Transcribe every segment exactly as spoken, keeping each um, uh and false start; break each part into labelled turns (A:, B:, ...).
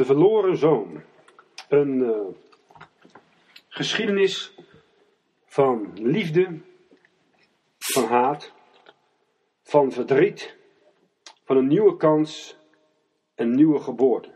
A: verloren zoon. Een uh, geschiedenis van liefde, van haat, van verdriet, van een nieuwe kans en nieuwe geboorte.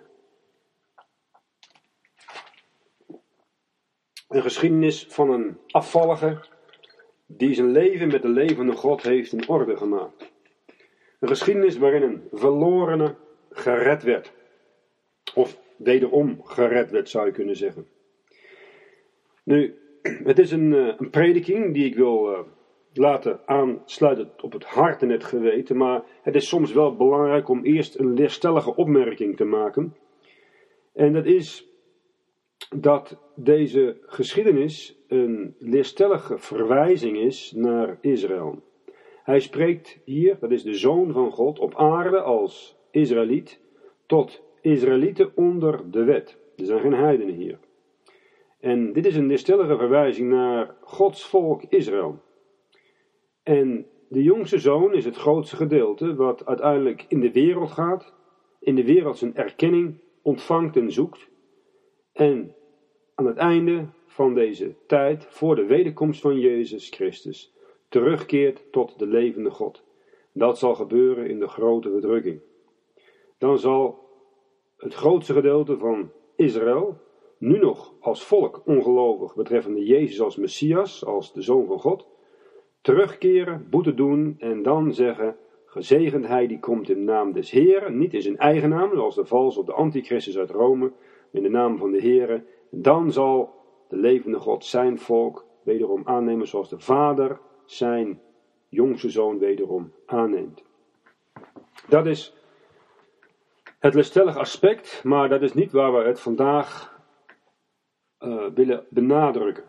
A: Een geschiedenis van een afvallige die zijn leven met de levende God heeft in orde gemaakt. Een geschiedenis waarin een verlorene gered werd. Of wederom gered werd, zou je kunnen zeggen. Nu, het is een, een prediking die ik wil uh, laten aansluiten op het hart en het geweten. Maar het is soms wel belangrijk om eerst een leerstellige opmerking te maken. En dat is dat deze geschiedenis een leerstellige verwijzing is naar Israël. Hij spreekt hier, dat is de Zoon van God, op aarde als Israëliet, tot Israëlieten onder de wet. Er zijn geen heidenen hier. En dit is een leerstellige verwijzing naar Gods volk Israël. En de jongste zoon is het grootste gedeelte wat uiteindelijk in de wereld gaat, in de wereld zijn erkenning ontvangt en zoekt. En aan het einde van deze tijd, voor de wederkomst van Jezus Christus, terugkeert tot de levende God. Dat zal gebeuren in de grote verdrukking. Dan zal het grootste gedeelte van Israël, nu nog als volk ongelovig betreffende Jezus als Messias, als de Zoon van God, terugkeren, boete doen en dan zeggen: gezegend hij die komt in de naam des Heren, niet in zijn eigen naam, zoals de vals of de antichristus uit Rome, in de naam van de Heren. Dan zal de levende God zijn volk wederom aannemen zoals de Vader zijn jongste zoon wederom aanneemt. Dat is het leerstellige aspect, maar dat is niet waar we het vandaag uh, willen benadrukken.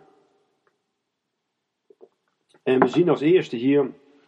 A: En we zien als eerste hier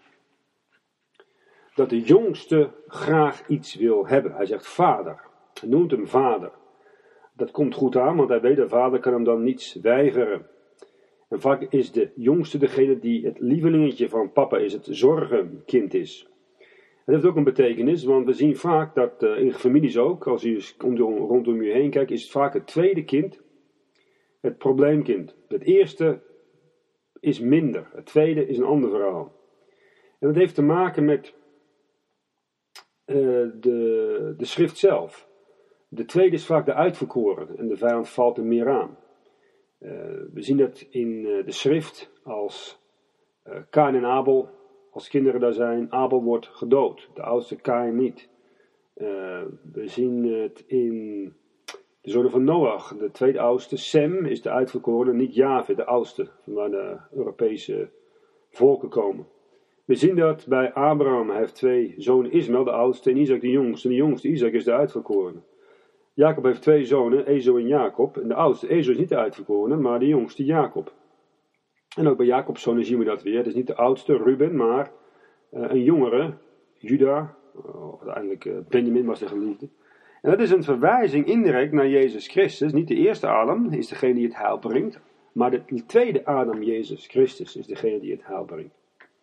A: dat de jongste graag iets wil hebben. Hij zegt vader. Hij noemt hem vader. Dat komt goed aan, want hij weet dat vader kan hem dan niets weigeren. En vaak is de jongste degene die het lievelingetje van papa is, het zorgenkind is. Dat heeft ook een betekenis, want we zien vaak dat uh, in families ook, als u rondom u heen kijkt, is het vaak het tweede kind het probleemkind. Het eerste is minder, het tweede is een ander verhaal. En dat heeft te maken met uh, de, de schrift zelf. De tweede is vaak de uitverkoren en de vijand valt er meer aan. Uh, we zien dat in uh, de schrift als uh, Kain en Abel, als kinderen daar zijn, Abel wordt gedood, de oudste Kain niet. Uh, we zien het in de zonen van Noach, de tweede oudste, Sem is de uitverkorene, niet Jave, de oudste, van waar de Europese volken komen. We zien dat bij Abraham, hij heeft twee zonen, Ismaël de oudste en Isaac de jongste. En de jongste, Isaac, is de uitverkorene. Jacob heeft twee zonen, Ezo en Jacob. En de oudste, Ezo, is niet de uitverkorene, maar de jongste, Jacob. En ook bij Jacob's zonen zien we dat weer. Het is niet de oudste, Ruben, maar uh, een jongere, Juda. Of uiteindelijk uh, Benjamin was de geliefde. En dat is een verwijzing indirect naar Jezus Christus. Niet de eerste Adam is degene die het heil brengt. Maar de tweede Adam, Jezus Christus, is degene die het heil brengt.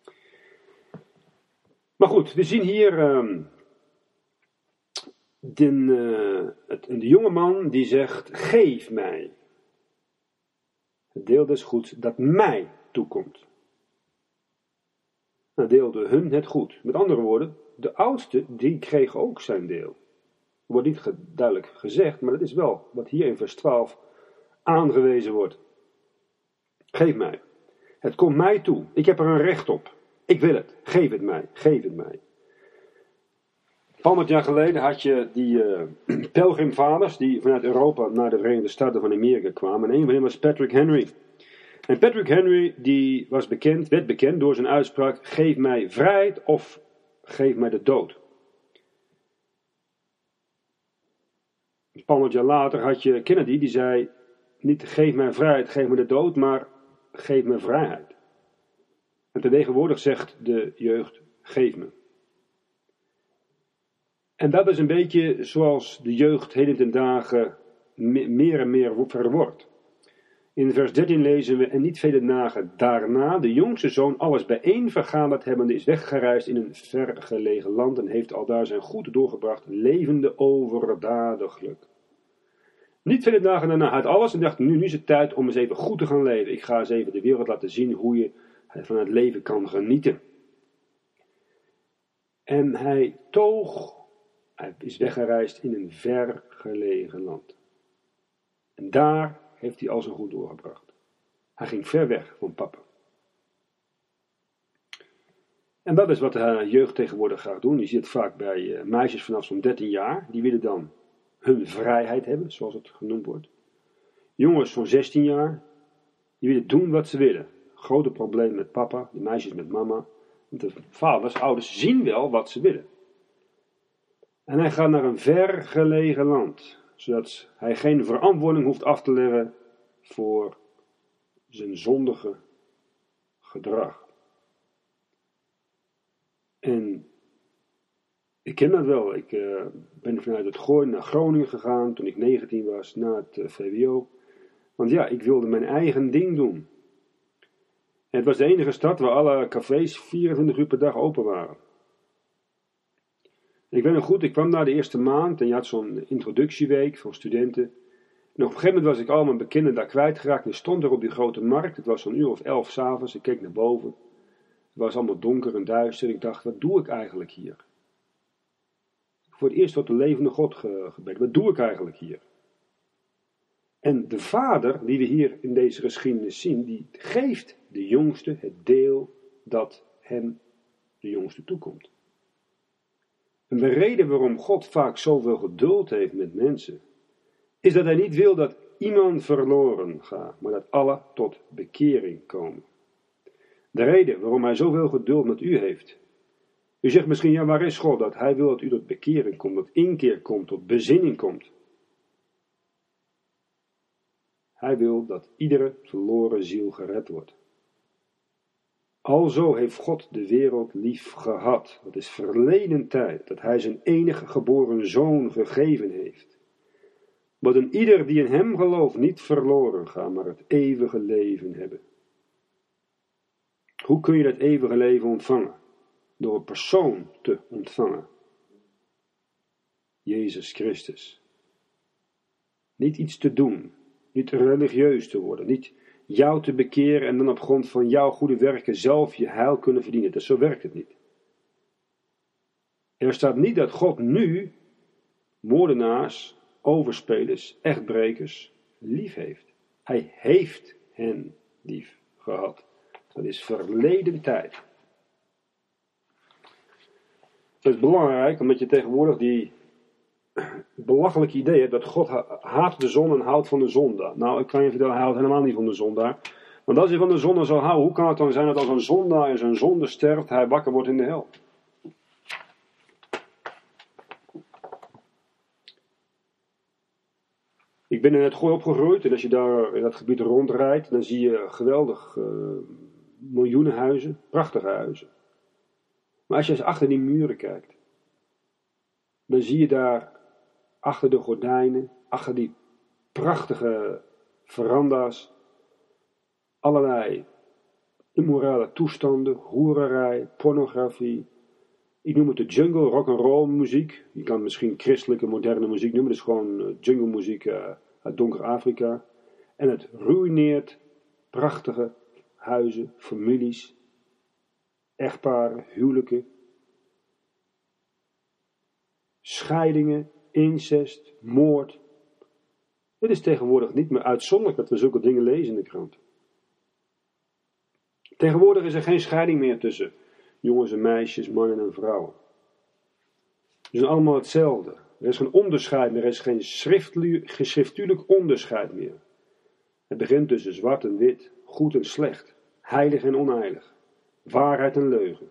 A: Maar goed, we zien hier Um, De, uh, het, de jonge man die zegt: geef mij het deel des goeds dat mij toekomt. Nou, deelde hun het goed. Met andere woorden, de oudste die kreeg ook zijn deel. Er wordt niet ge- duidelijk gezegd, maar dat is wel wat hier in vers twaalf aangewezen wordt. Geef mij. Het komt mij toe. Ik heb er een recht op. Ik wil het. Geef het mij. Geef het mij. honderd jaar geleden had je die uh, pelgrimvaders die vanuit Europa naar de Verenigde Staten van Amerika kwamen. En een van hen was Patrick Henry. En Patrick Henry die was bekend, werd bekend door zijn uitspraak: geef mij vrijheid of geef mij de dood. honderd jaar later had je Kennedy die zei: niet geef mij vrijheid, geef me de dood, maar geef me vrijheid. En tegenwoordig zegt de jeugd: geef me. En dat is een beetje zoals de jeugd heden ten dagen meer en meer verwordt. In vers dertien lezen we: en niet vele dagen daarna, de jongste zoon alles bijeen vergaderd hebbende is weggereisd in een vergelegen land en heeft aldaar zijn goed doorgebracht, levende overdadiglijk. Niet vele dagen daarna had alles en dacht, nu, nu is het tijd om eens even goed te gaan leven. Ik ga eens even de wereld laten zien hoe je van het leven kan genieten. En hij toog, hij is weggereisd in een ver gelegen land. En daar heeft hij al zijn goed doorgebracht. Hij ging ver weg van papa. En dat is wat de jeugd tegenwoordig gaat doen. Je ziet het vaak bij meisjes vanaf zo'n dertien jaar. Die willen dan hun vrijheid hebben, zoals het genoemd wordt. Jongens van zestien jaar, die willen doen wat ze willen. Grote probleem met papa, de meisjes met mama. Want de vaders, ouders zien wel wat ze willen. En hij gaat naar een ver gelegen land, zodat hij geen verantwoording hoeft af te leggen voor zijn zondige gedrag. En ik ken dat wel. Ik uh, ben vanuit het Gooi naar Groningen gegaan toen ik negentien was, na het uh, V W O. Want ja, ik wilde mijn eigen ding doen. En het was de enige stad waar alle cafés vierentwintig uur per dag open waren. En ik weet nog goed, ik kwam daar de eerste maand en je had zo'n introductieweek voor studenten. En op een gegeven moment was ik al mijn bekenden daar kwijtgeraakt en ik stond er op die grote markt. Het was zo'n uur of elf 's avonds, ik keek naar boven. Het was allemaal donker en duister. Ik dacht, wat doe ik eigenlijk hier? Voor het eerst tot de levende God ge- gebeden. Wat doe ik eigenlijk hier? En de vader, die we hier in deze geschiedenis zien, die geeft de jongste het deel dat hem, de jongste, toekomt. En de reden waarom God vaak zoveel geduld heeft met mensen, is dat hij niet wil dat iemand verloren gaat, maar dat alle tot bekering komen. De reden waarom hij zoveel geduld met u heeft. U zegt misschien, ja, waar is God dat? Hij wil dat u tot bekering komt, tot inkeer komt, tot bezinning komt. Hij wil dat iedere verloren ziel gered wordt. Alzo heeft God de wereld lief gehad. Dat is verleden tijd, dat hij zijn enige geboren zoon gegeven heeft. Maar een ieder die in hem gelooft niet verloren gaat, maar het eeuwige leven hebben. Hoe kun je dat eeuwige leven ontvangen? Door een persoon te ontvangen. Jezus Christus. Niet iets te doen. Niet religieus te worden. Niet jou te bekeren en dan op grond van jouw goede werken zelf je heil kunnen verdienen. Dus zo werkt het niet. Er staat niet dat God nu moordenaars, overspelers, echtbrekers lief heeft. Hij heeft hen lief gehad. Dat is verleden tijd. Dat is belangrijk, omdat je tegenwoordig die belachelijke idee hebt dat God haat de zon en houdt van de zondaar. Nou, ik kan je vertellen, hij houdt helemaal niet van de zondaar. Want als hij van de zondaar zou houden, hoe kan het dan zijn dat als een zondaar in zijn zonde sterft, hij wakker wordt in de hel? Ik ben in het Gooi opgegroeid en als je daar in dat gebied rondrijdt, dan zie je geweldig uh, miljoenen huizen, prachtige huizen. Maar als je eens achter die muren kijkt, dan zie je daar achter de gordijnen, achter die prachtige veranda's, allerlei immorale toestanden, hoererij, pornografie. Ik noem het de jungle, rock'n'roll muziek. Je kan het misschien christelijke, moderne muziek noemen. Het is gewoon jungle muziek uh, uit donker Afrika. En het ruïneert prachtige huizen, families, echtparen, huwelijken, scheidingen, incest, moord. Het is tegenwoordig niet meer uitzonderlijk dat we zulke dingen lezen in de krant. Tegenwoordig is er geen scheiding meer tussen jongens en meisjes, mannen en vrouwen. Ze zijn allemaal hetzelfde. Er is geen onderscheid meer, er is geen schriftuurlijk onderscheid meer. Het begint tussen zwart en wit, goed en slecht, heilig en onheilig, waarheid en leugen.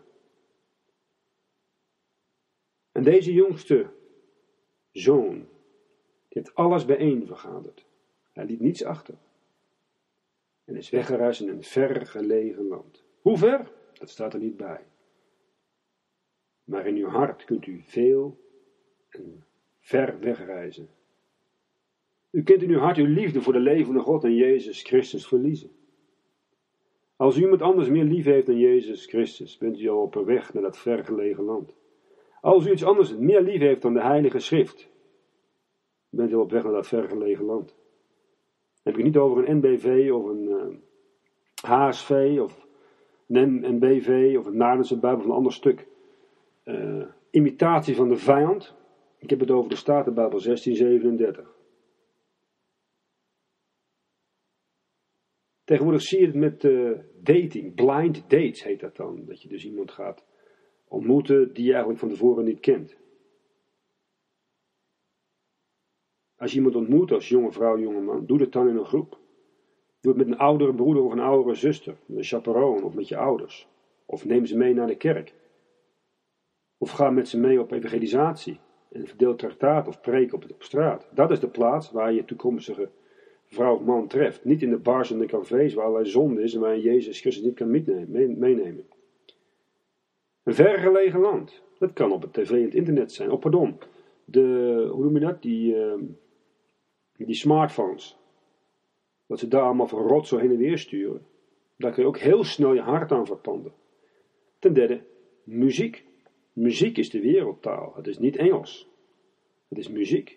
A: En deze jongste zoon, die heeft alles bijeen vergaderd. Hij liet niets achter. En is weggereisd in een ver gelegen land. Hoe ver? Dat staat er niet bij. Maar in uw hart kunt u veel en ver wegreizen. U kunt in uw hart uw liefde voor de levende God en Jezus Christus verliezen. Als u iemand anders meer lief heeft dan Jezus Christus, bent u al op weg naar dat ver gelegen land. Als u iets anders meer lief heeft dan de Heilige Schrift, Je bent heel op weg naar dat vergelegen land. Dan heb ik het niet over een N B V of een uh, H S V of een N B V of een Naardense Bijbel of een ander stuk. Uh, imitatie van de vijand. Ik heb het over de Statenbijbel zestien zevenendertig. Tegenwoordig zie je het met uh, dating. Blind dates heet dat dan. Dat je dus iemand gaat ontmoeten die je eigenlijk van tevoren niet kent. Als je iemand ontmoet als jonge vrouw, jonge man, doe dat dan in een groep. Doe het met een oudere broeder of een oudere zuster, met een chaperon of met je ouders. Of neem ze mee naar de kerk. Of ga met ze mee op evangelisatie en verdeel traktaat of preek op, op straat. Dat is de plaats waar je toekomstige vrouw of man treft. Niet in de bars en de cafés waar allerlei zonde is en waar je Jezus Christus niet kan meenemen. Een vergelegen land. Dat kan op het tv en het internet zijn. Oh pardon, de, hoe noem je dat? Die, uh, die smartphones. Dat ze daar allemaal van rot zo heen en weer sturen. Daar kun je ook heel snel je hart aan verpanden. Ten derde, muziek. Muziek is de wereldtaal. Het is niet Engels. Het is muziek.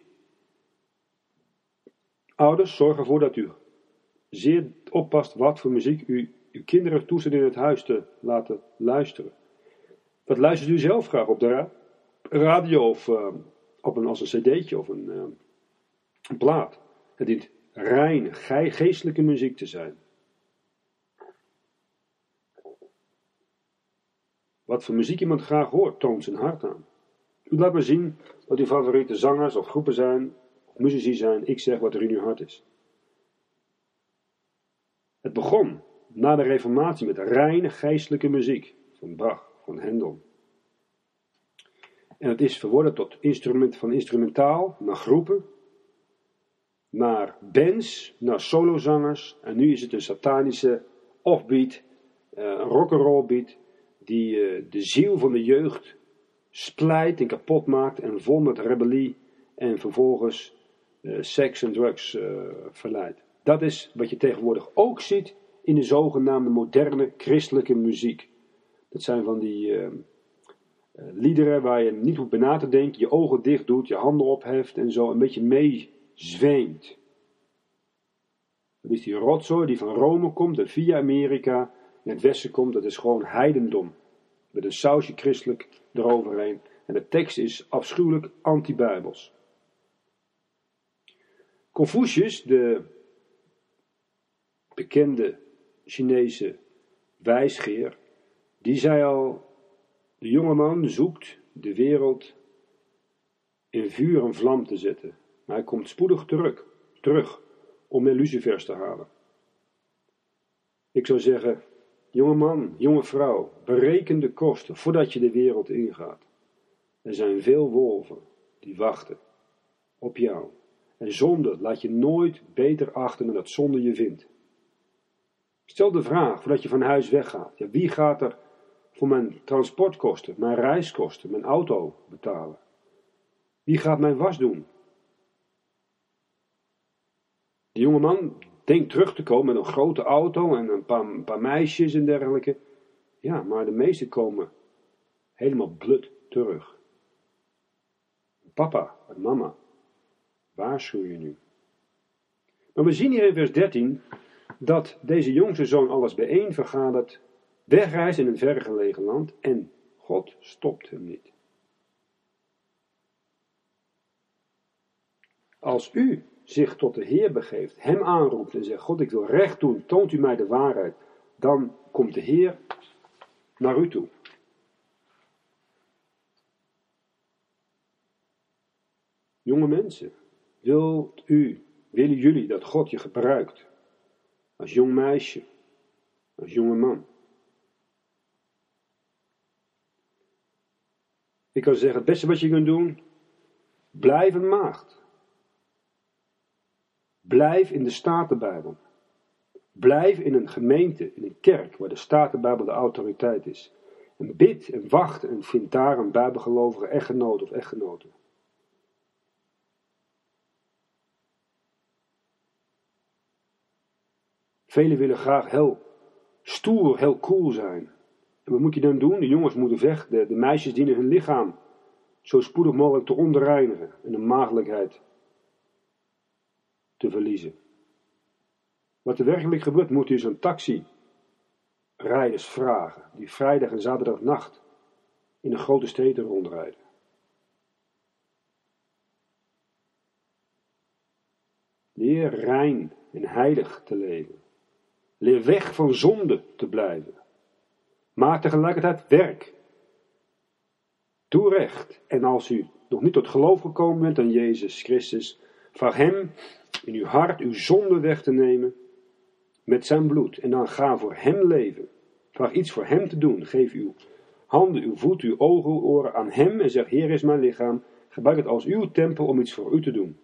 A: Ouders, zorg ervoor dat u zeer oppast wat voor muziek u uw kinderen toezet in het huis te laten luisteren. Wat luistert u zelf graag op de ra- radio of uh, op een, als een cd'tje of een, uh, een plaat? Het dient reine, ge- geestelijke muziek te zijn. Wat voor muziek iemand graag hoort, toont zijn hart aan. U laat maar zien wat uw favoriete zangers of groepen zijn, of muzici zijn. Ik zeg wat er in uw hart is. Het begon na de Reformatie met reine geestelijke muziek van Bach, van Hendel. En het is verworden tot instrument, van instrumentaal naar groepen, naar bands, naar solozangers. En nu is het een satanische offbeat, een rock'n'roll beat, die uh, de ziel van de jeugd splijt en kapot maakt en vol met rebellie en vervolgens uh, seks en drugs uh, verleidt. Dat is wat je tegenwoordig ook ziet in de zogenaamde moderne christelijke muziek. Dat zijn van die uh, uh, liederen waar je niet hoeft bij na te denken, je ogen dicht doet, je handen opheft en zo een beetje meezweemt. Dat is die rotzooi die van Rome komt en via Amerika in het westen komt, dat is gewoon heidendom. Met een sausje christelijk eroverheen. En de tekst is afschuwelijk anti-bijbels. Confucius, de bekende Chinese wijsgeer, die zei al, de jonge man zoekt de wereld in vuur en vlam te zetten. Maar hij komt spoedig terug, terug om meer lucifers te halen. Ik zou zeggen, jonge man, jonge vrouw, bereken de kosten voordat je de wereld ingaat. Er zijn veel wolven die wachten op jou. En zonde laat je nooit beter achter dan dat zonde je vindt. Stel de vraag, voordat je van huis weggaat. Ja, wie gaat er voor mijn transportkosten, mijn reiskosten, mijn auto betalen? Wie gaat mijn was doen? De jonge man denkt terug te komen met een grote auto en een paar, een paar meisjes en dergelijke. Ja, maar de meesten komen helemaal blut terug. Papa en mama, waarschuw je nu. Maar we zien hier in vers dertien dat deze jongste zoon alles bijeen vergadert, wegreist in een vergelegen land en God stopt hem niet. Als u zich tot de Heer begeeft, hem aanroept en zegt, God, ik wil recht doen, toont u mij de waarheid, dan komt de Heer naar u toe. Jonge mensen, wilt u, willen jullie dat God je gebruikt? Als jong meisje, als jonge man. Ik kan zeggen, het beste wat je kunt doen, blijf een maagd. Blijf in de Statenbijbel. Blijf in een gemeente, in een kerk, waar de Statenbijbel de autoriteit is. En bid en wacht en vind daar een bijbelgelovige echtgenoot of echtgenote. Velen willen graag heel stoer, heel cool zijn. En wat moet je dan doen? De jongens moeten weg. De, de meisjes dienen hun lichaam zo spoedig mogelijk te onderreinigen en de maagdelijkheid te verliezen. Wat er werkelijk gebeurt, moet u zo'n taxirijders vragen, die vrijdag en zaterdagnacht in de grote steden rondrijden. Leer rein en heilig te leven. Leer weg van zonde te blijven. Maak tegelijkertijd werk. Doe recht. En als u nog niet tot geloof gekomen bent aan Jezus Christus, vraag hem in uw hart uw zonde weg te nemen met zijn bloed. En dan ga voor hem leven. Vraag iets voor hem te doen. Geef uw handen, uw voet, uw ogen, uw oren aan hem en zeg: Heer is mijn lichaam. Gebruik het als uw tempel om iets voor u te doen.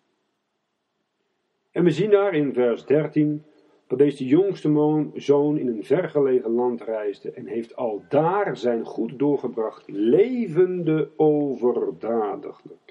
A: En we zien daar in vers dertien dat deze jongste zoon in een vergelegen land reisde en heeft al daar zijn goed doorgebracht, levende overdadiglijk.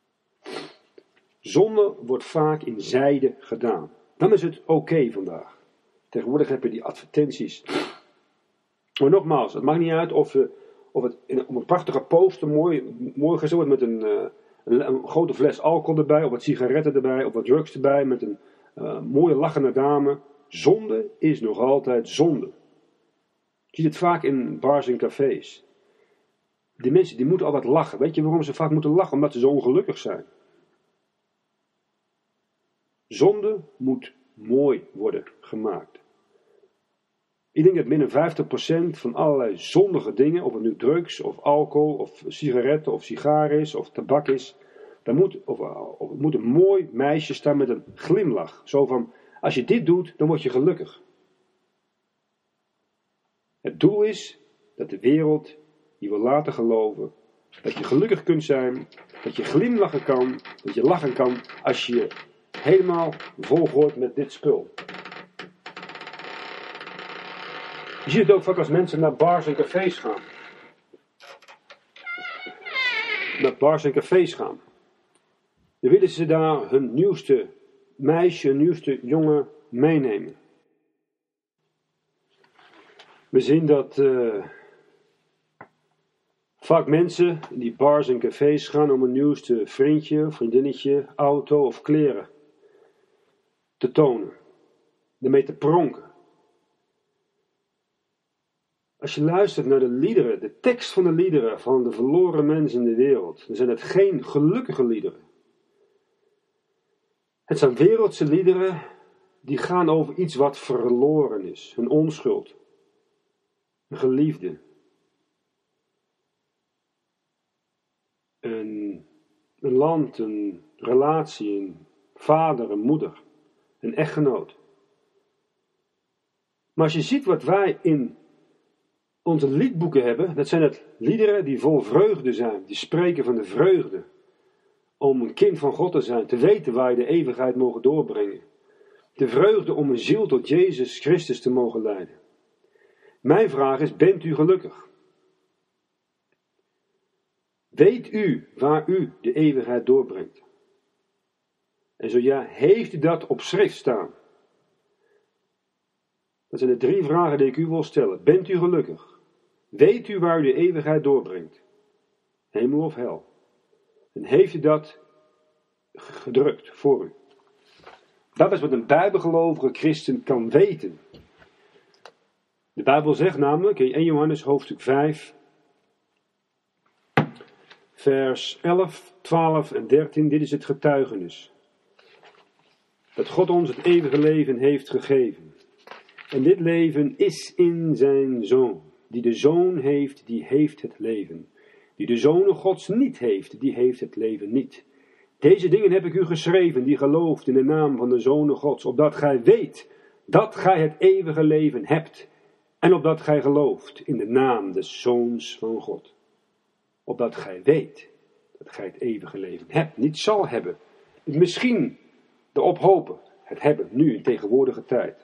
A: Zonde wordt vaak in zijde gedaan. Dan is het oké vandaag. Tegenwoordig heb je die advertenties. Maar nogmaals, het maakt niet uit of, je, of het in, op een prachtige poster mooi, mooi gezet wordt met een, uh, een, een grote fles alcohol erbij, of wat sigaretten erbij, of wat drugs erbij, met een uh, mooie lachende dame. Zonde is nog altijd zonde. Je ziet het vaak in bars en cafés. Die mensen die moeten altijd lachen. Weet je waarom ze vaak moeten lachen? Omdat ze zo ongelukkig zijn. Zonde moet mooi worden gemaakt. Ik denk dat minder vijftig procent van allerlei zondige dingen, of het nu drugs of alcohol of sigaretten of sigaar is of tabak is, daar moet, of, of het moet een mooi meisje staan met een glimlach. Zo van: als je dit doet, dan word je gelukkig. Het doel is dat de wereld je wil laten geloven dat je gelukkig kunt zijn, dat je glimlachen kan, dat je lachen kan als je je helemaal volgooit met dit spul. Je ziet het ook vaak als mensen naar bars en cafés gaan. Naar bars en cafés gaan. Dan willen ze daar hun nieuwste meisje, hun nieuwste jongen meenemen. We zien dat uh, vaak mensen in die bars en cafés gaan om een nieuwste vriendje, vriendinnetje, auto of kleren te tonen. Ermee te pronken. Als je luistert naar de liederen, de tekst van de liederen van de verloren mensen in de wereld, dan zijn het geen gelukkige liederen. Het zijn wereldse liederen die gaan over iets wat verloren is, een onschuld, een geliefde, een, een land, een relatie, een vader, een moeder, een echtgenoot. Maar als je ziet wat wij in onze liedboeken hebben, dat zijn het liederen die vol vreugde zijn, die spreken van de vreugde. Om een kind van God te zijn, te weten waar je de eeuwigheid mogen doorbrengen. De vreugde om een ziel tot Jezus Christus te mogen leiden. Mijn vraag is: bent u gelukkig? Weet u waar u de eeuwigheid doorbrengt? En zo ja, heeft u dat op schrift staan? Dat zijn de drie vragen die ik u wil stellen. Bent u gelukkig? Weet u waar u de eeuwigheid doorbrengt? Hemel of hel? En heeft u dat gedrukt voor u? Dat is wat een bijbelgelovige christen kan weten. De Bijbel zegt namelijk in eerste Johannes hoofdstuk vijf, vers elf, twaalf en dertien, dit is het getuigenis. Dat God ons het eeuwige leven heeft gegeven. En dit leven is in zijn Zoon. Die de Zoon heeft, die heeft het leven. Die de Zoon Gods niet heeft, die heeft het leven niet. Deze dingen heb ik u geschreven, die gelooft in de naam van de Zoon Gods, opdat gij weet dat gij het eeuwige leven hebt. En opdat gij gelooft in de naam des Zoons van God. Opdat gij weet dat gij het eeuwige leven hebt, niet zal hebben. Misschien erop hopen, het hebben, nu in tegenwoordige tijd.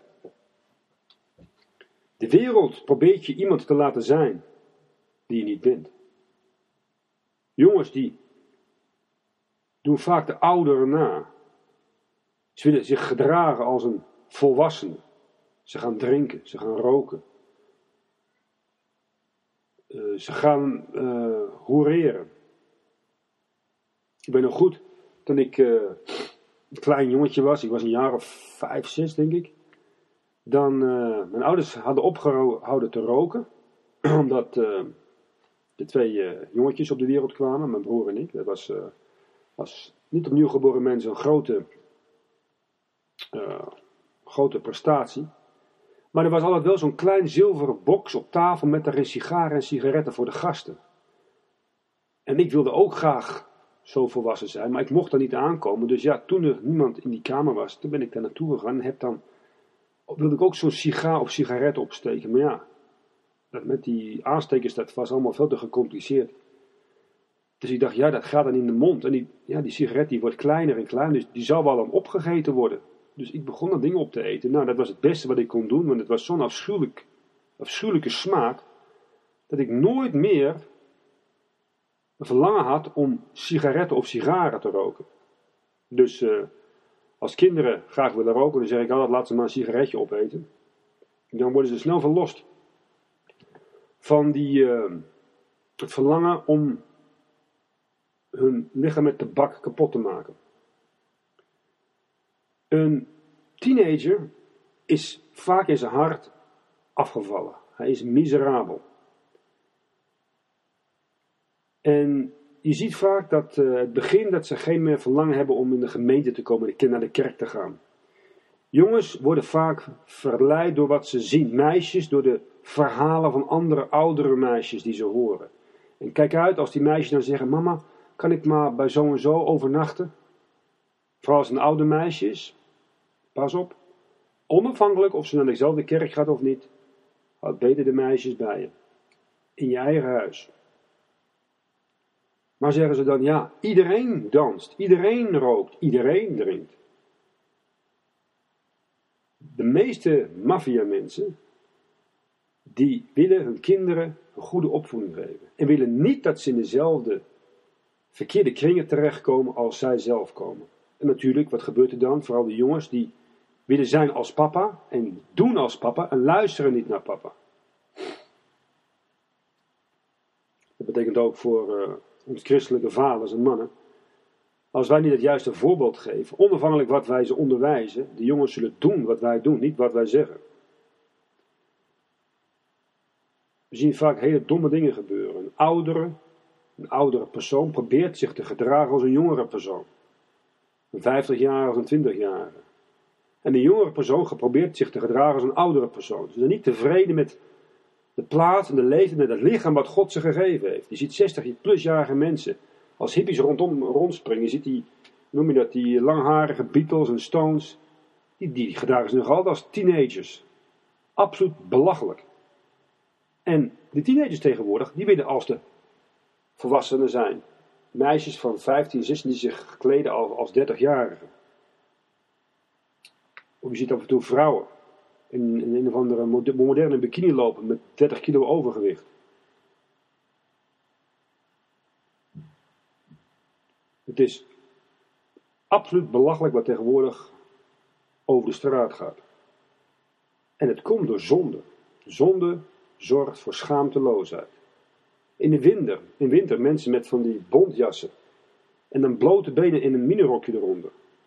A: De wereld probeert je iemand te laten zijn die je niet bent. Jongens die doen vaak de ouderen na. Ze willen zich gedragen als een volwassene. Ze gaan drinken, ze gaan roken. Uh, ze gaan uh, hoereren. Ik ben nog goed, toen ik uh, een klein jongetje was, ik was een jaar of vijf, zes denk ik. Dan, uh, mijn ouders hadden opgehouden te roken. Omdat uh, de twee uh, jongetjes op de wereld kwamen, mijn broer en ik. Dat was, uh, was niet opnieuw geboren mensen een grote, uh, grote prestatie. Maar er was altijd wel zo'n klein zilveren box op tafel met daarin sigaren en sigaretten voor de gasten. En ik wilde ook graag zo volwassen zijn, maar ik mocht daar niet aankomen. Dus ja, toen er niemand in die kamer was, toen ben ik daar naartoe gegaan en heb dan, wilde ik ook zo'n sigaar of sigaret opsteken. Maar ja, dat met die aanstekers, dat was allemaal veel te gecompliceerd. Dus ik dacht, ja, dat gaat dan in de mond. En die, ja, die sigaret die wordt kleiner en kleiner, dus die zou wel dan opgegeten worden. Dus ik begon dat ding op te eten. Nou, dat was het beste wat ik kon doen, want het was zo'n afschuwelijk, afschuwelijke smaak, dat ik nooit meer een verlangen had om sigaretten of sigaren te roken. Dus uh, als kinderen graag willen roken, dan zeg ik altijd, laat ze maar een sigaretje opeten. En dan worden ze snel verlost van die, uh, het verlangen om hun lichaam met tabak kapot te maken. Een teenager is vaak in zijn hart afgevallen. Hij is miserabel. En je ziet vaak dat uh, het begin dat ze geen meer verlangen hebben om in de gemeente te komen, naar de kerk te gaan. Jongens worden vaak verleid door wat ze zien. Meisjes door de verhalen van andere oudere meisjes die ze horen. En kijk uit als die meisjes dan zeggen, mama, kan ik maar bij zo en zo overnachten? Vooral als het een oude meisje is. Pas op. Onafhankelijk of ze naar dezelfde kerk gaat of niet. Houd beter de meisjes bij je. In je eigen huis. Maar zeggen ze dan, ja, iedereen danst, iedereen rookt, iedereen drinkt. De meeste maffiamensen, die willen hun kinderen een goede opvoeding geven. En willen niet dat ze in dezelfde verkeerde kringen terechtkomen als zij zelf komen. En natuurlijk, wat gebeurt er dan? Vooral de jongens die willen zijn als papa en doen als papa en luisteren niet naar papa. Dat betekent ook voor uh, ons christelijke vaders en mannen. Als wij niet het juiste voorbeeld geven, onafhankelijk wat wij ze onderwijzen, de jongens zullen doen wat wij doen, niet wat wij zeggen. We zien vaak hele domme dingen gebeuren. Een oudere, een oudere persoon probeert zich te gedragen als een jongere persoon. Een vijftigjarige als een twintigjarige. En de jongere persoon geprobeerd zich te gedragen als een oudere persoon. Ze zijn niet tevreden met de plaats en de leeftijd en het lichaam wat God ze gegeven heeft. Je ziet zestig-plusjarige mensen als hippies rondom rondspringen. Je ziet die, noem je dat, die langharige Beatles en Stones. Die, die gedragen zich nog altijd als teenagers. Absoluut belachelijk. En de teenagers tegenwoordig, die willen als de volwassenen zijn. Meisjes van vijftien, zestien die zich kleden als, als dertigjarigen. Of je ziet af en toe vrouwen in, in een of andere moderne bikini lopen met dertig kilo overgewicht. Het is absoluut belachelijk wat tegenwoordig over de straat gaat. En het komt door zonde. Zonde zorgt voor schaamteloosheid. In de winter, in winter mensen met van die bontjassen en dan blote benen in een minirokje eronder.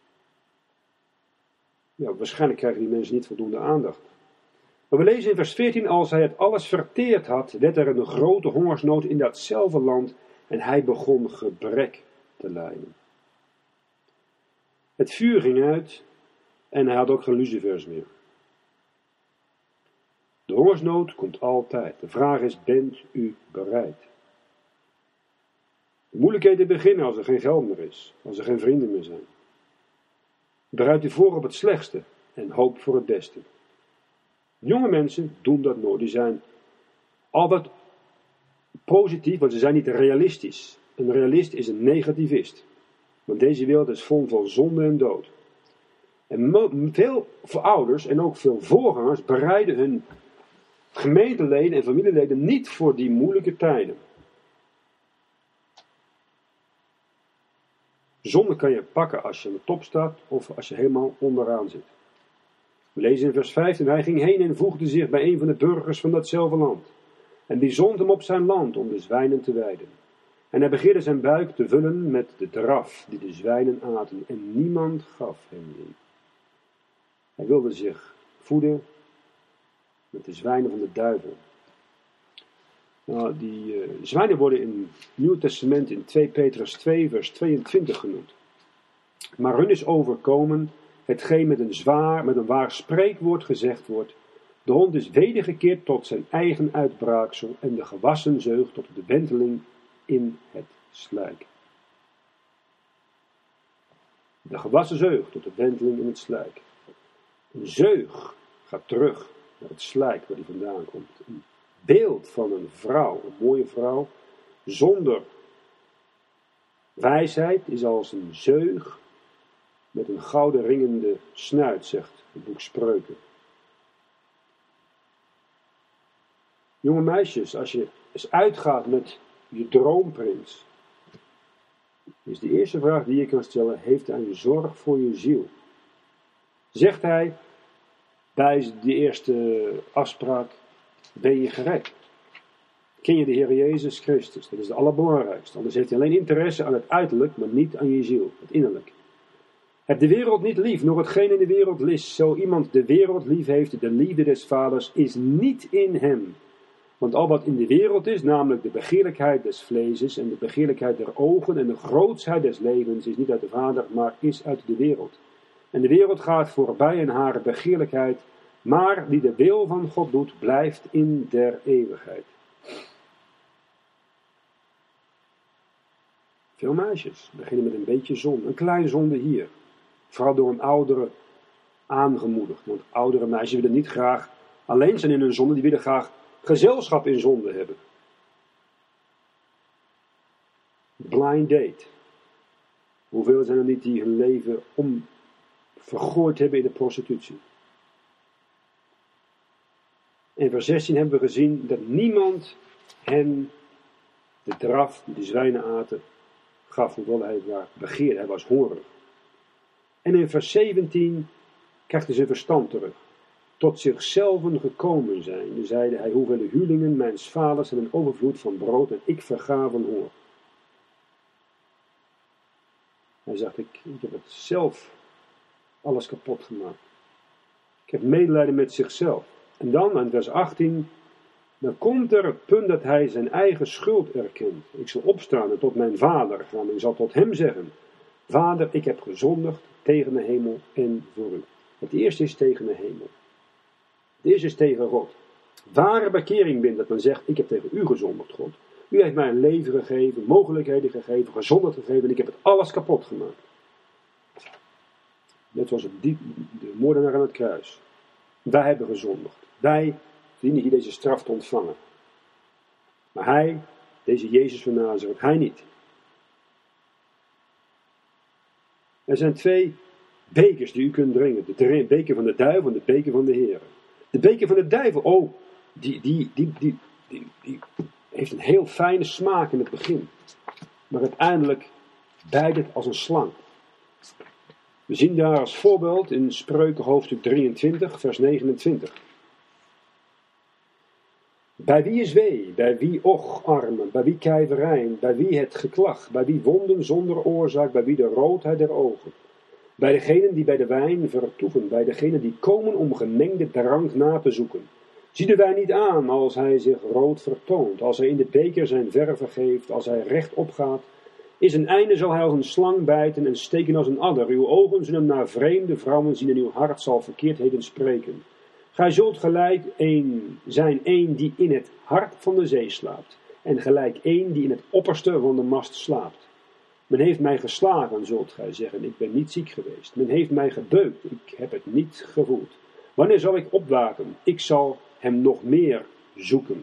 A: Ja, waarschijnlijk krijgen die mensen niet voldoende aandacht. Maar we lezen in vers veertien, als hij het alles verteerd had, werd er een grote hongersnood in datzelfde land en hij begon gebrek te lijden. Het vuur ging uit en hij had ook geen lucifers meer. De hongersnood komt altijd. De vraag is, bent u bereid? De moeilijkheden beginnen als er geen geld meer is, als er geen vrienden meer zijn. Bereid u voor op het slechtste en hoop voor het beste. Jonge mensen doen dat nooit. Die zijn altijd positief, want ze zijn niet realistisch. Een realist is een negativist. Want deze wereld is vol van zonde en dood. En veel ouders en ook veel voorgangers bereiden hun gemeenteleden en familieleden niet voor die moeilijke tijden. Zonde kan je pakken als je aan de top staat of als je helemaal onderaan zit. We lezen in vers vijftien, hij ging heen en voegde zich bij een van de burgers van datzelfde land. En die zond hem op zijn land om de zwijnen te weiden. En hij begeerde zijn buik te vullen met de draf die de zwijnen aten, en niemand gaf hem die. Hij wilde zich voeden met de zwijnen van de duivel. Nou, die uh, zwijnen worden in het Nieuwe Testament in twee Petrus twee vers tweeëntwintig genoemd. Maar hun is overkomen hetgeen met een zwaar, met een waar spreekwoord gezegd wordt. De hond is wedergekeerd tot zijn eigen uitbraaksel en de gewassen zeug tot de wenteling in het slijk. De gewassen zeug tot de wenteling in het slijk. Een zeug gaat terug naar het slijk waar die vandaan komt. Een beeld van een vrouw, een mooie vrouw, zonder wijsheid is als een zeug met een gouden ringende snuit, zegt het boek Spreuken. Jonge meisjes, als je eens uitgaat met je droomprins, is de eerste vraag die je kan stellen: heeft hij een zorg voor je ziel? Zegt hij bij de eerste afspraak: ben je gered? Ken je de Heer Jezus Christus? Dat is het allerbelangrijkste. Anders heeft hij alleen interesse aan het uiterlijk, maar niet aan je ziel, het innerlijk. Heb de wereld niet lief, nog hetgeen in de wereld is. Zo iemand de wereld lief heeft, de liefde des vaders is niet in hem. Want al wat in de wereld is, namelijk de begeerlijkheid des vleeses en de begeerlijkheid der ogen en de grootsheid des levens, is niet uit de Vader, maar is uit de wereld. En de wereld gaat voorbij in haar begeerlijkheid, maar die de wil van God doet, blijft in der eeuwigheid. Veel meisjes beginnen met een beetje zonde, een klein zonde hier. Vooral door een oudere aangemoedigd. Want oudere meisjes willen niet graag alleen zijn in hun zonde, die willen graag gezelschap in zonde hebben. Blind date. Hoeveel zijn er niet die hun leven om vergooid hebben in de prostitutie? In vers zestien hebben we gezien dat niemand hen de draf die de zwijnen aten gaf, hoewel hij daar begeerde. Hij was hongerig. En in vers zeventien krijgt hij zijn verstand terug. Tot zichzelf gekomen zijn. Nu zeide hij: hoeveel huurlingen mijns vaders en een overvloed van brood en ik verga van honger. Hij zegt: ik, ik heb het zelf alles kapot gemaakt. Ik heb medelijden met zichzelf. En dan, aan vers achttien, dan komt er het punt dat hij zijn eigen schuld erkent. Ik zal opstaan en tot mijn vader gaan. Ik zal tot hem zeggen: Vader, ik heb gezondigd tegen de hemel en voor u. Het eerste is tegen de hemel. Het eerste is tegen God. Ware bekering bent dat men zegt: ik heb tegen u gezondigd, God. U heeft mij een leven gegeven, mogelijkheden gegeven, gezondheid gegeven en ik heb het alles kapot gemaakt. Net zoals het diep, de moordenaar aan het kruis. Wij hebben gezondigd. Wij dienen hier deze straf te ontvangen. Maar hij, deze Jezus van Nazareth, hij niet. Er zijn twee bekers die u kunt drinken. De beker van de duivel en de beker van de Heer. De beker van de duivel, oh, die, die, die, die, die, die heeft een heel fijne smaak in het begin. Maar uiteindelijk bijt het als een slang. We zien daar als voorbeeld in Spreuken hoofdstuk drieëntwintig, vers negenentwintig. Bij wie is wee, bij wie och armen, bij wie kijverijn, bij wie het geklag, bij wie wonden zonder oorzaak, bij wie de roodheid der ogen. Bij degenen die bij de wijn vertoeven, bij degenen die komen om gemengde drank na te zoeken. Zie de wijn niet aan als hij zich rood vertoont, als hij in de beker zijn verve geeft, als hij rechtop gaat. Is een einde zal hij als een slang bijten en steken als een adder. Uw ogen zullen naar vreemde vrouwen zien en uw hart zal verkeerdheden spreken. Gij zult gelijk een, zijn een die in het hart van de zee slaapt, en gelijk een die in het opperste van de mast slaapt. Men heeft mij geslagen, zult gij zeggen, ik ben niet ziek geweest. Men heeft mij gebeukt, ik heb het niet gevoeld. Wanneer zal ik opwaken? Ik zal hem nog meer zoeken.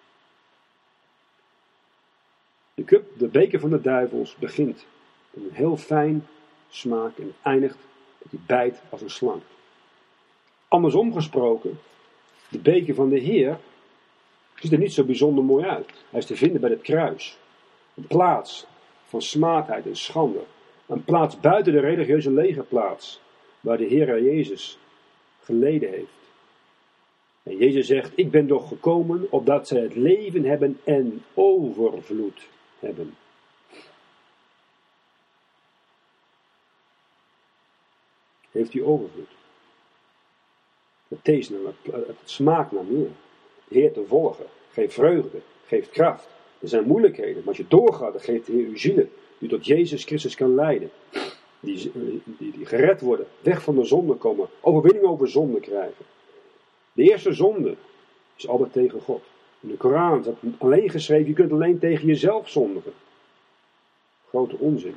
A: De cup, de beker van de duivels, begint met een heel fijn smaak en het eindigt dat hij bijt als een slang. Andersom gesproken, de beker van de Heer ziet er niet zo bijzonder mooi uit. Hij is te vinden bij het kruis. Een plaats van smaadheid en schande. Een plaats buiten de religieuze legerplaats, waar de Heer Jezus geleden heeft. En Jezus zegt: ik ben toch gekomen opdat zij het leven hebben en overvloed hebben. heeft u overvloed. Het teest naar, het, het smaakt naar meer. De Heer te volgen geeft vreugde, geeft kracht. Er zijn moeilijkheden, maar als je doorgaat, dan geeft de Heer u zielen die tot Jezus Christus kan leiden. Die, die, die gered worden, weg van de zonde komen, overwinning over zonde krijgen. De eerste zonde is altijd tegen God. In de Koran is dat alleen geschreven, je kunt alleen tegen jezelf zondigen. Grote onzin.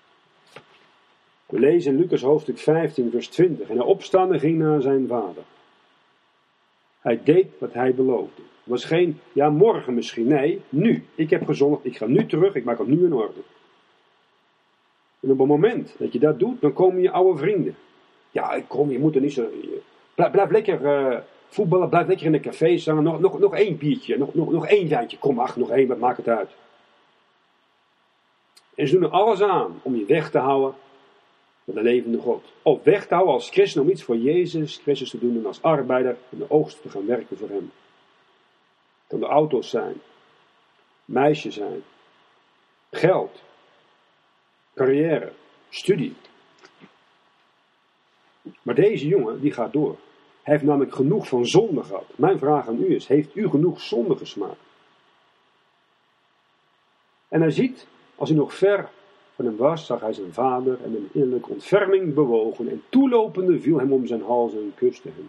A: We lezen in Lucas hoofdstuk vijftien vers twintig. En hij opstaande ging naar zijn vader. Hij deed wat hij beloofde. Het was geen, ja morgen misschien, nee, nu. Ik heb gezondigd, ik ga nu terug, ik maak het nu in orde. En op het moment dat je dat doet, dan komen je oude vrienden. Ja, ik kom, je moet er niet zo... Blijf, blijf lekker uh, voetballen, blijf lekker in de café staan. Nog, nog, nog één biertje, nog, nog, nog één wijntje. Kom, ach, nog één, wat maakt het uit? En ze doen er alles aan om je weg te houden van de levende God. Of weg te houden als christen om iets voor Jezus Christus te doen en als arbeider in de oogst te gaan werken voor hem. Het kan de auto's zijn, meisjes zijn, geld, carrière, studie. Maar deze jongen, die gaat door. Hij heeft namelijk genoeg van zonde gehad. Mijn vraag aan u is, heeft u genoeg zonde gesmaakt? En hij ziet, als hij nog ver van hem was, zag hij zijn vader en een innerlijke ontferming bewogen en toelopende viel hem om zijn hals en kuste hem.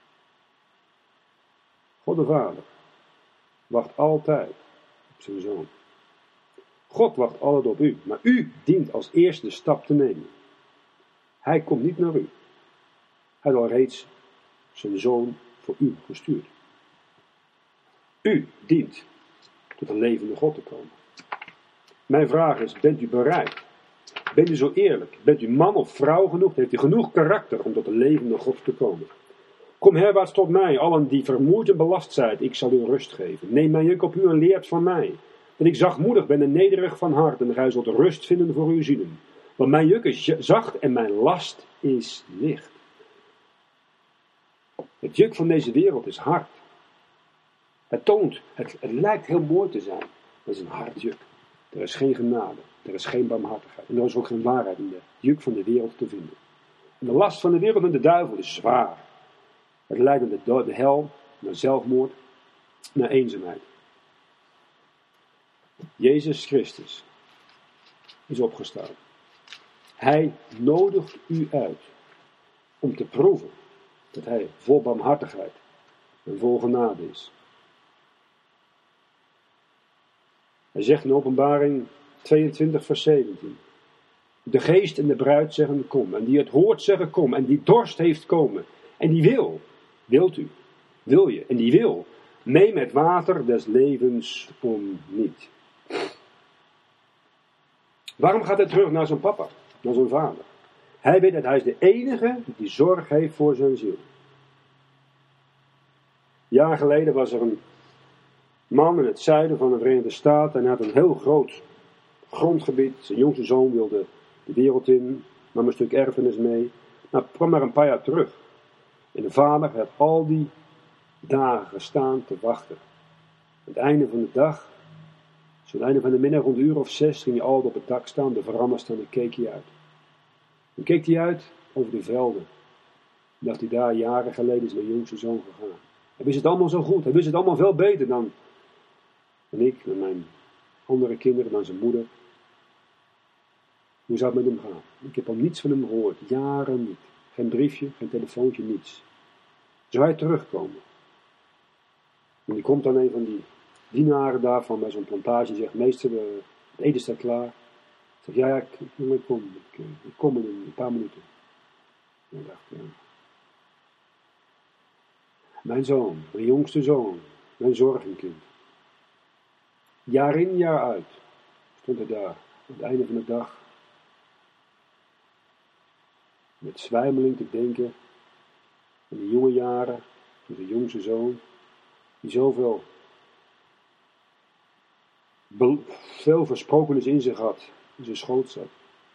A: God de Vader wacht altijd op zijn zoon. God wacht altijd op u, maar u dient als eerste de stap te nemen. Hij komt niet naar u. Hij had al reeds zijn zoon voor u gestuurd. U dient tot een levende God te komen. Mijn vraag is, bent u bereid? Bent u zo eerlijk? Bent u man of vrouw genoeg? Heeft u genoeg karakter om tot een levende God te komen? Kom herwaarts tot mij, allen die vermoeid en belast zijn, ik zal u rust geven. Neem mijn juk op u en leert van mij. Dat ik zachtmoedig ben en nederig van hart en gij zult rust vinden voor uw zielen. Want mijn juk is zacht en mijn last is licht. Het juk van deze wereld is hard. Het toont, het, het lijkt heel mooi te zijn, maar het is een hard juk. Er is geen genade, er is geen barmhartigheid en er is ook geen waarheid in de juk van de wereld te vinden. En de last van de wereld en de duivel is zwaar. Het leidt naar de, de hel, naar zelfmoord, naar eenzaamheid. Jezus Christus is opgestaan. Hij nodigt u uit om te proeven dat hij vol barmhartigheid en vol genade is. Hij zegt in Openbaring tweeëntwintig vers zeventien. De geest en de bruid zeggen kom. En die het hoort zeggen kom. En die dorst heeft komen. En die wil. Wilt u? Wil je? En die wil. Mee met water des levens om niet. Waarom gaat hij terug naar zijn papa? Naar zijn vader? Hij weet dat hij is de enige die zorg heeft voor zijn ziel. Jaar geleden was er een man in het zuiden van de Verenigde Staten en hij had een heel groot grondgebied. Zijn jongste zoon wilde de wereld in, nam een stuk erfenis mee. Nou, kwam maar een paar jaar terug. En de vader had al die dagen gestaan te wachten. Aan het einde van de dag, zo aan het einde van de middag, rond een uur of zes, ging hij altijd op het dak staan, de veranda staan en keek hij uit. Dan keek hij uit over de velden. En dacht hij, daar jaren geleden is mijn jongste zoon gegaan. Hij wist het allemaal zo goed, hij wist het allemaal veel beter dan, dan ik, dan mijn andere kinderen, dan zijn moeder. Hoe zou het met hem gaan? Ik heb al niets van hem gehoord, jaren niet. Geen briefje, geen telefoontje, niets. Zou hij terugkomen? En die komt dan een van die dienaren daarvan bij zo'n plantage en zegt, meester, het eten staat klaar. Ik zeg, ja, ja, ik, ik kom, ik, ik kom in een paar minuten. En ik dacht, ja. Mijn zoon, mijn jongste zoon, mijn zorgenkind. Jaar in, jaar uit stond hij daar, aan het einde van de dag, met zwijmeling te denken aan de jonge jaren, van zijn jongste zoon, die zoveel be- veel versprokenis in zich had, in zijn schoot zat.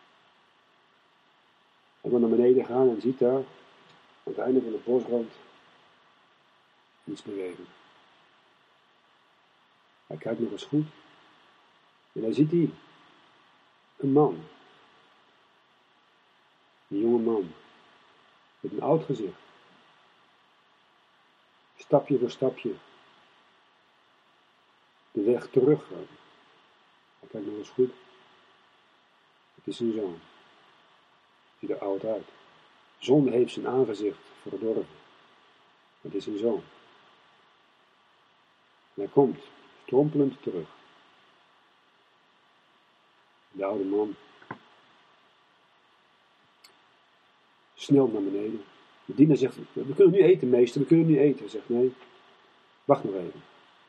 A: Hij wil naar beneden gaan en ziet daar, aan het einde van de bosrand, niets bewegen. Hij kijkt nog eens goed. En daar ziet hij een man. Een jonge man. Met een oud gezicht. Stapje voor stapje. De weg terug. Kijk nog eens goed. Het is een zoon. Ziet er oud uit. Zonde heeft zijn aangezicht verdorven. Het is een zoon. En hij komt strompelend terug. De oude man snelt naar beneden. De dienaar zegt, we kunnen nu eten, meester, we kunnen nu eten. Hij zegt, nee, wacht nog even.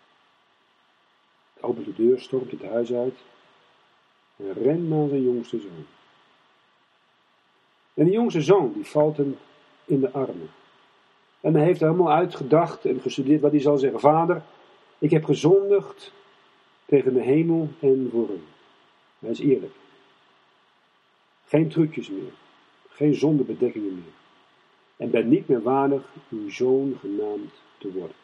A: Hij opent de deur, stormt het huis uit en rent naar zijn jongste zoon. En die jongste zoon, die valt hem in de armen. En hij heeft er helemaal uitgedacht en gestudeerd wat hij zal zeggen. Vader, ik heb gezondigd tegen de hemel en voor u. Hij is eerlijk. Geen trucjes meer. Geen zondebedekkingen meer. En ben niet meer waardig uw zoon genaamd te worden.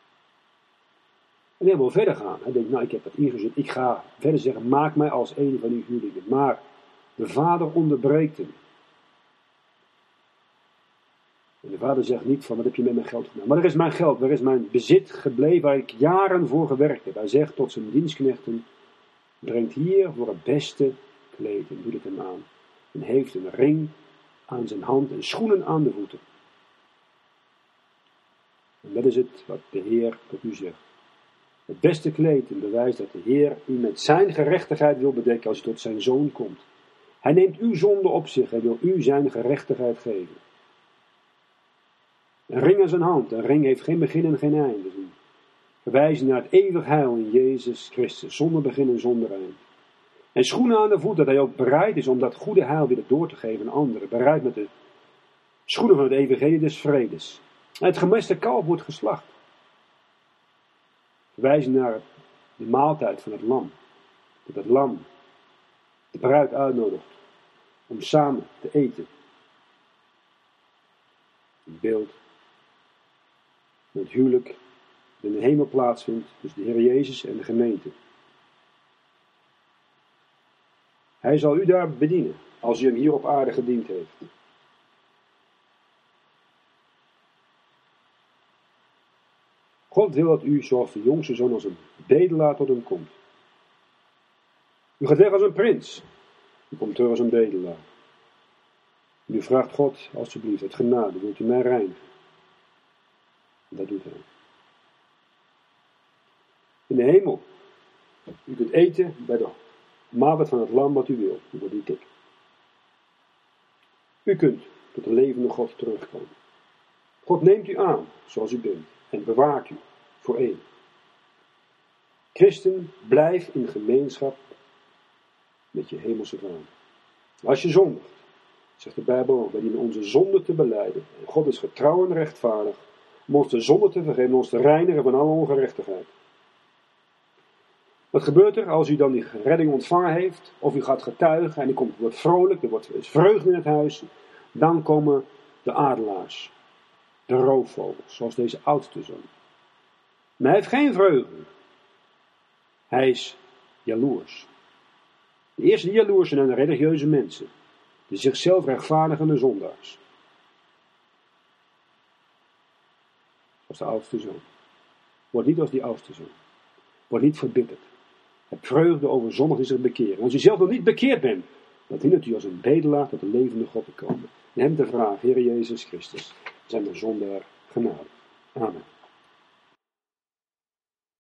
A: En hij wil verder gaan. Hij denkt, nou ik heb dat ingezet. Ik ga verder zeggen, maak mij als een van uw huurlingen. Maar de vader onderbreekt hem. En de vader zegt niet van, wat heb je met mijn geld gedaan? Maar er is mijn geld, er is mijn bezit gebleven waar ik jaren voor gewerkt heb. Hij zegt tot zijn dienstknechten, brengt hier voor het beste kleed en doet het hem aan. En heeft een ring aan zijn hand en schoenen aan de voeten. En dat is het wat de Heer tot u zegt. Het beste kleed en bewijs dat de Heer u met zijn gerechtigheid wil bedekken als u tot zijn zoon komt. Hij neemt uw zonde op zich en wil u zijn gerechtigheid geven. Een ring aan zijn hand. Een ring heeft geen begin en geen einde. Verwijzen naar het eeuwig heil in Jezus Christus. Zonder begin en zonder eind. En schoenen aan de voet, dat hij ook bereid is om dat goede heil weer door te geven aan anderen. Bereid met de schoenen van het evangelie des vredes. En het gemeste kalf wordt geslacht. Verwijzen naar de maaltijd van het lam. Dat het lam de bruid uitnodigt om samen te eten. Een beeld van het huwelijk dat in de hemel plaatsvindt tussen de Heer Jezus en de gemeente. Hij zal u daar bedienen, als u hem hier op aarde gediend heeft. God wil dat u, zoals de jongste zoon, als een bedelaar tot hem komt. U gaat weg als een prins. U komt terug als een bedelaar. En u vraagt God, alsjeblieft, uit genade, wilt u mij reinigen? En dat doet hij. In de hemel. U kunt eten bij de maaltijd van het lam wat u wilt. U wordt niet dik. U kunt tot de levende God terugkomen. God neemt u aan, zoals u bent, en bewaart u voor één. Christen, blijf in gemeenschap met je hemelse Vader. Als je zondigt, zegt de Bijbel ook, wij dienen onze zonde te belijden. En God is getrouw en rechtvaardig om ons de zonde te vergeven, ons te reinigen van alle ongerechtigheid. Wat gebeurt er als u dan die redding ontvangen heeft, of u gaat getuigen en u komt, wordt vrolijk, er wordt vreugde in het huis, dan komen de adelaars, de roofvogels, zoals deze oudste zoon. Maar hij heeft geen vreugde. Hij is jaloers. De eerste die jaloers zijn aan de religieuze mensen, de zichzelf rechtvaardigende zondaars. Als de oudste zoon. Word niet als die oudste zoon. Word niet verbitterd. Heb vreugde over zondag die zich bekeren. En als u zelf nog niet bekeerd bent, dan hindert u als een bedelaar tot de levende God te komen. En hem te vragen, Heer Jezus Christus, zijn we zondaar genade. Amen.